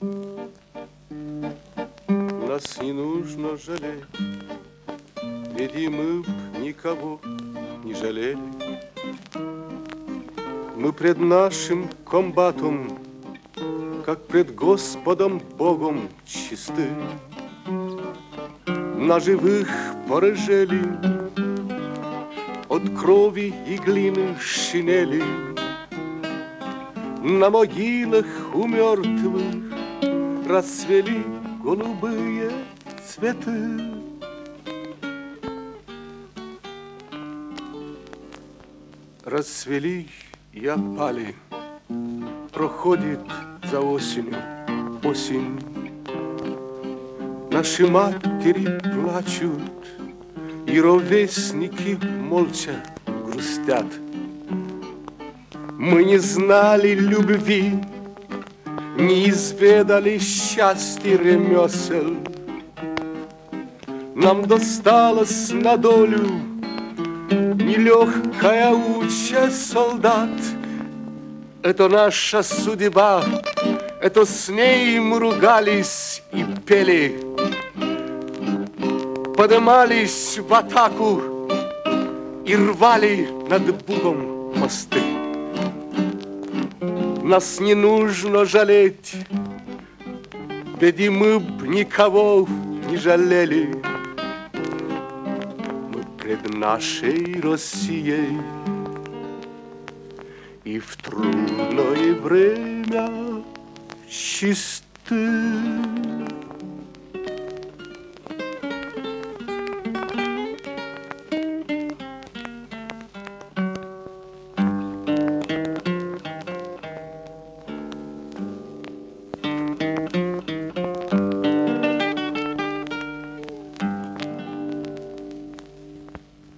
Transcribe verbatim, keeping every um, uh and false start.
Нас не нужно жалеть, ведь и мы б никого не жалели. Мы пред нашим комбатом, как пред Господом Богом, чисты. На живых порыжели от крови и глины шинели. На могилах у мертвых расцвели голубые цветы. Расцвели и опали, проходит за осенью осень. Наши матери плачут, и ровесники молча грустят. Мы не знали любви, не изведали счастья ремесел. Нам досталось на долю нелегкая участь солдат. Это наша судьба, это с ней мы ругались и пели. Поднимались в атаку и рвали над Бугом мосты. Нас не нужно жалеть, ведь и мы б никого не жалели. Мы пред нашей Россией и в трудное время чисты.